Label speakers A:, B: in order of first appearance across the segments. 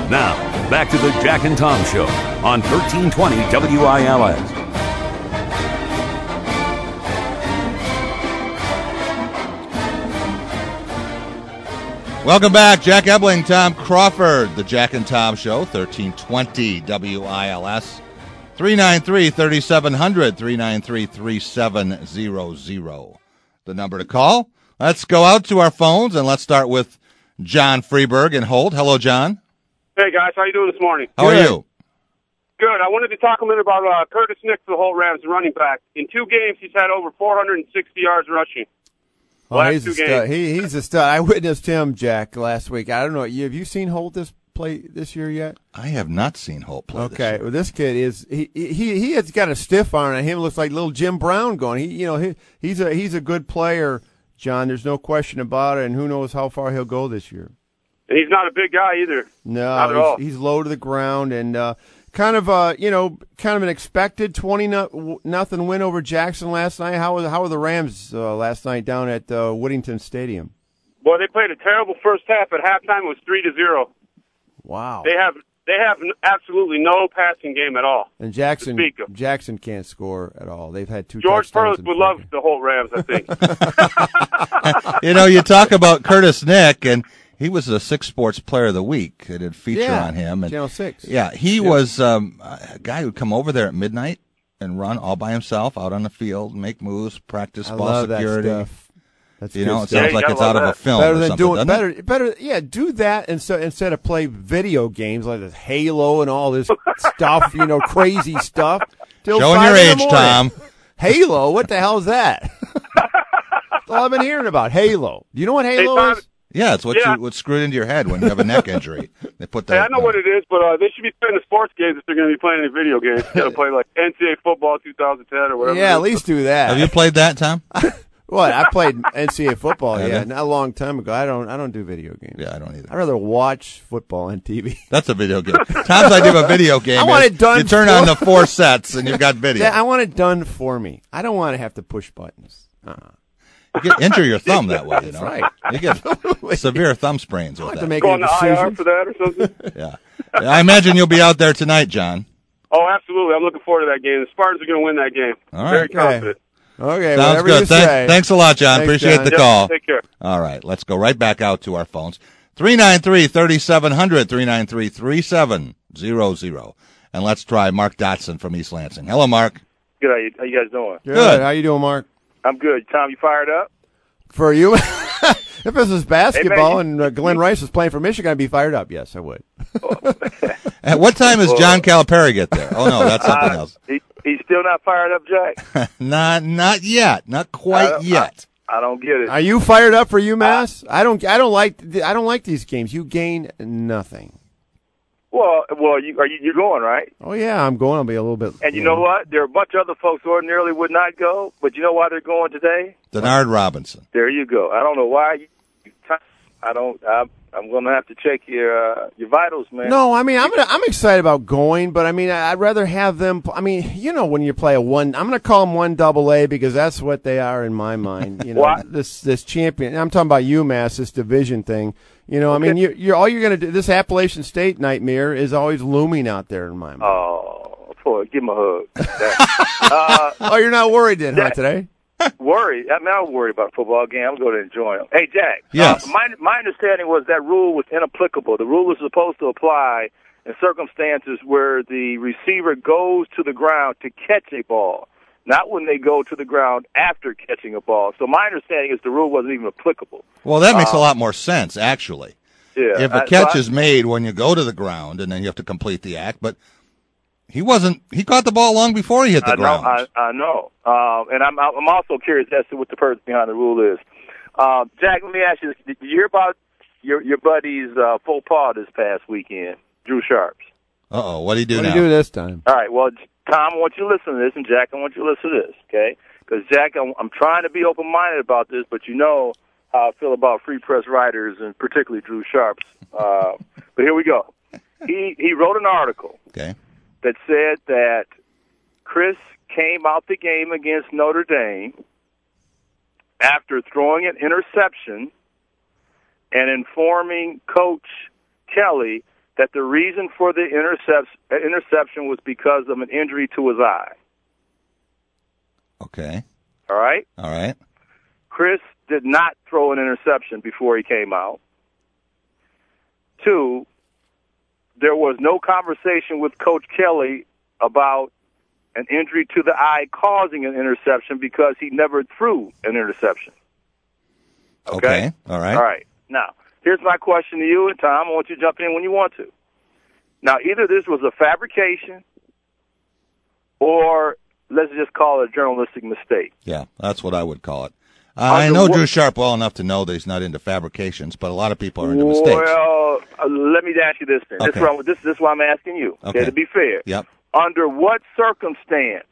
A: Now, back to the Jack and Tom Show on 1320 WILS.
B: Welcome back. Jack Ebling, Tom Crawford, the Jack and Tom Show, 1320 WILS. 393-3700, 393-3700. The number to call. Let's go out to our phones, and let's start with John Freeberg in Holt. Hello, John.
C: Hey, guys. How you doing this morning?
B: How are you?
C: Good. I wanted to talk a minute about Curtis Nix, the Holt Rams running back. In 2 games, he's had over 460 yards rushing.
D: He's a stud. He's a stud. I witnessed him, Jack, last week. I don't know. Have you seen Holt play this year yet?
B: I have not seen Holt play this
D: year. Well, this kid is he has got a stiff arm, and him looks like little Jim Brown going. He's a good player, John. There's no question about it, and who knows how far he'll go this year.
C: And he's not a big guy either.
D: No,
C: not at all.
D: He's low to the ground, and kind of an expected 20-0 win over Jackson last night. How were the Rams last night down at Woodington Stadium?
C: Well, they played a terrible first half. At halftime, it was 3-0.
D: Wow.
C: They have absolutely no passing game at all.
D: And Jackson can't score at all. They've had 2
C: George
D: touchdowns.
C: Perlis would love the Holt Rams, I think.
B: You talk about Curtis Nick, and he was a 6 Sports Player of the Week. It did feature on him. And,
D: Channel 6.
B: Yeah, he was a guy who'd come over there at midnight and run all by himself out on the field, make moves, practice ball security.
D: That stuff. That's
B: it sounds like it's out of a film.
D: Better
B: or
D: than
B: something,
D: better. Yeah, do that instead of play video games like this Halo and all this stuff. Crazy stuff.
B: Showing your age, Tom.
D: Halo, what the hell is that? That's all I've been hearing about. Halo. Do you know what Halo is?
B: Yeah, it's what's screwed into your head when you have a neck injury. They put that.
C: I know what it is, but they should be playing the sports games if they're going to be playing any video games. They're going to play like NCAA football 2010 or whatever.
D: Yeah, at least do that.
B: Have you played that, Tom?
D: What? I played NCAA football, not a long time ago. I don't do video games.
B: Yeah, I don't either.
D: I'd rather watch football on TV.
B: That's a video game. Tom's idea of a video game
D: I want it done.
B: You turn on the 4 sets and you've got video.
D: I want it done for me. I don't want to have to push buttons.
B: You get injure your thumb that way,
D: That's right.
B: You get severe thumb sprains with that.
D: To make
C: go on the IR for that or something?
B: Yeah. I imagine you'll be out there tonight, John.
C: Oh, absolutely. I'm looking forward to that game. The Spartans are going to win that game.
B: All right.
C: Very confident.
D: Okay,
B: sounds good. Thanks a lot, John. Appreciate the call.
C: Take care.
B: All right, let's go right back out to our phones. 393-3700, 393-3700. And let's try Mark Dotson from East Lansing. Hello, Mark.
E: Good. How you guys doing?
D: Good. How you doing, Mark?
E: I'm good. Tom, you fired up?
D: For you? If this was basketball and Glenn Rice was playing for Michigan, I'd be fired up. Yes, I would.
B: At what time does John Calipari get there? Oh, no, that's something else.
E: He's still not fired up, Jack?
B: Not yet. Not quite yet.
E: I don't get it.
D: Are you fired up for UMass? I don't like these games. You gain nothing.
E: Well, you're going, right?
D: Oh yeah, I'm going. I'll be a little bit.
E: And you know what? There are a bunch of other folks who ordinarily would not go, but you know why they're going today?
B: Denard Robinson.
E: There you go. I don't know why. I'm going to have to check your vitals, man.
D: No, I mean I'm excited about going, but I mean I'd rather have them. I mean, when you play I'm going to call them 1AA because that's what they are in my mind. This champion. I'm talking about UMass, this division thing. Okay. I mean, you're all you're going to do. This Appalachian State nightmare is always looming out there in my mind.
E: Oh, boy, give him a hug.
D: Oh, you're not worried then, huh, today?
E: Worried? I'm not worried about a football game. I'm going to enjoy them. Hey, Jack.
B: Yes.
E: My understanding was that rule was inapplicable. The rule is supposed to apply in circumstances where the receiver goes to the ground to catch a ball, not when they go to the ground after catching a ball. So my understanding is the rule wasn't even applicable.
B: Well, that makes a lot more sense, actually.
E: Yeah.
B: If a catch is made when you go to the ground and then you have to complete the act, but he caught the ball long before he hit the ground.
E: I know. And I'm also curious as to what the purpose behind the rule is. Jack, let me ask you this. Did you hear about your buddy's faux pas this past weekend, Drew Sharps?
B: Uh-oh, what did he do now?
D: What did he do this time?
E: All right, well, Tom, I want you to listen to this, and Jack, I want you to listen to this, okay? Because, Jack, I'm trying to be open-minded about this, but you know how I feel about free press writers, and particularly Drew Sharps. But here we go. He wrote an article that said that Chris came out the game against Notre Dame after throwing an interception and informing Coach Kelly that the reason for the interception was because of an injury to his eye.
B: Okay.
E: All right?
B: All right.
E: Chris did not throw an interception before he came out. 2, there was no conversation with Coach Kelly about an injury to the eye causing an interception because he never threw an interception. Okay?
B: All right.
E: All right. Now, here's my question to you, and Tom, I want you to jump in when you want to. Now, either this was a fabrication or let's just call it a journalistic mistake.
B: Yeah, that's what I would call it. I know Drew Sharp well enough to know that he's not into fabrications, but a lot of people are into mistakes.
E: Well, let me ask you this then.
B: Okay.
E: This is why I'm asking you. Okay, to be fair.
B: Yep.
E: Under what circumstance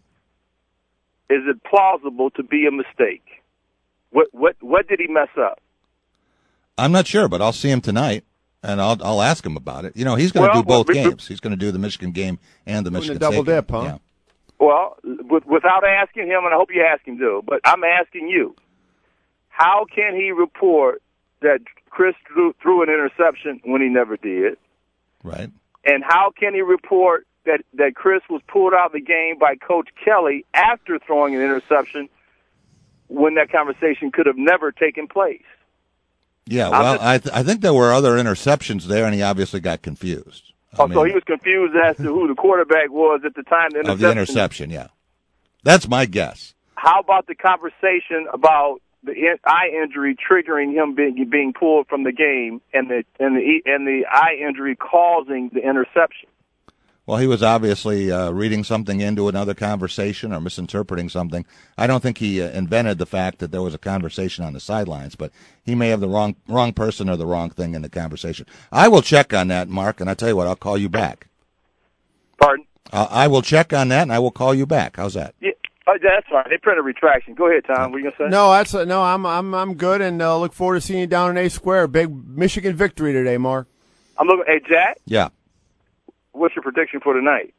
E: is it plausible to be a mistake? What did he mess up?
B: I'm not sure, but I'll see him tonight, and I'll ask him about it. You know, he's going to do both games. He's going to do the Michigan game and the Michigan State game.
D: Double dip, huh?
B: Yeah.
E: Well, without asking him, and I hope you ask him too, but I'm asking you, how can he report that Chris threw an interception when he never did?
B: Right.
E: And how can he report that Chris was pulled out of the game by Coach Kelly after throwing an interception when that conversation could have never taken place?
B: Yeah, well, I think there were other interceptions there, and he obviously got confused.
E: So he was confused as to who the quarterback was at the time
B: of the interception, yeah. That's my guess.
E: How about the conversation about the eye injury triggering him being pulled from the game and the eye injury causing the interception?
B: Well, he was obviously reading something into another conversation or misinterpreting something. I don't think he invented the fact that there was a conversation on the sidelines, but he may have the wrong person or the wrong thing in the conversation. I will check on that, Mark, and I'll tell you what, I'll call you back.
E: Pardon?
B: I will check on that, and I will call you back. How's that?
E: Yeah, that's fine. They printed retraction. Go ahead, Tom. What are you gonna say?
D: No, I'm good, and look forward to seeing you down in A Square. Big Michigan victory today, Mark.
E: I'm looking. Hey, Jack.
B: Yeah.
E: What's your prediction for tonight?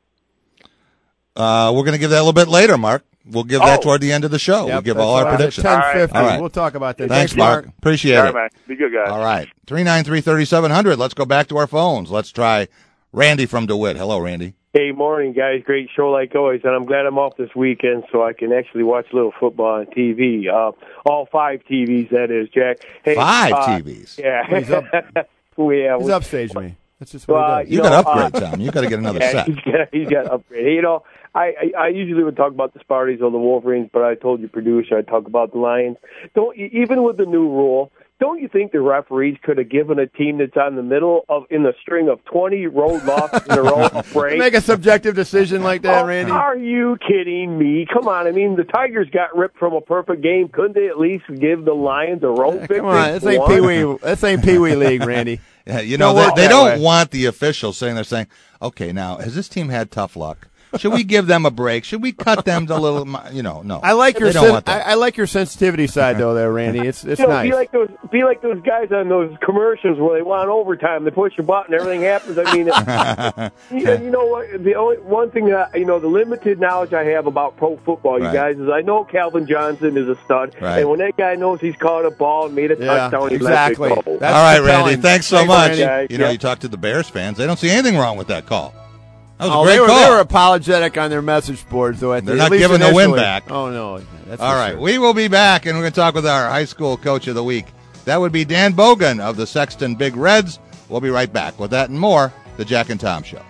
B: We're going to give that a little bit later, Mark. We'll give that toward the end of the show.
D: Yep,
B: we'll give all our predictions.
D: 10:50.
B: All right.
D: We'll talk about that.
B: Thanks, Mark. Appreciate
E: all
B: it.
E: Right, man. Be good, guys.
B: All right. 393-3700. Let's go back to our phones. Let's try Randy from DeWitt. Hello, Randy.
F: Hey, morning, guys. Great show like always, and I'm glad I'm off this weekend so I can actually watch a little football on TV. All 5 TVs, that is, Jack. Hey,
B: 5 TVs?
F: Yeah.
D: He's upstaged me. That's just what he does.
B: You got to upgrade, Tom. You got to get another set.
F: He's got to upgrade. Hey, I usually would talk about the Spartans or the Wolverines, but I told your producer I'd talk about the Lions. Even with the new rule, don't you think the referees could have given a team that's on the middle in the string of 20 road losses in a row a break?
D: Make a subjective decision like that, Randy?
F: Are you kidding me? Come on. I mean, the Tigers got ripped from a perfect game. Couldn't they at least give the Lions a road victory?
D: Come on. This ain't Pee Wee League, Randy.
B: Yeah, you know, they don't want the officials they're saying, okay, now, has this team had tough luck? Should we give them a break? Should we cut them to a little, no.
D: I like your I like your sensitivity side, though, there, Randy. It's nice.
F: Be like those guys on those commercials where they want overtime. They push a button, everything happens. I mean, you know what? The only one thing that, the limited knowledge I have about pro football, you guys, is I know Calvin Johnson is a stud.
B: Right.
F: And when that guy knows he's caught a ball and made a touchdown,
D: exactly.
F: He lets it go.
B: All right, Randy. Thanks so much.
F: Randy.
B: You talk to the Bears fans. They don't see anything wrong with that call. That was a great call.
D: They were apologetic on their message boards, though.
B: They're not giving the win back.
D: Oh, no. That's
B: all right. Sure. We will be back, and we're going to talk with our high school coach of the week. That would be Dan Bogan of the Sexton Big Reds. We'll be right back with that and more, The Jack and Tom Show.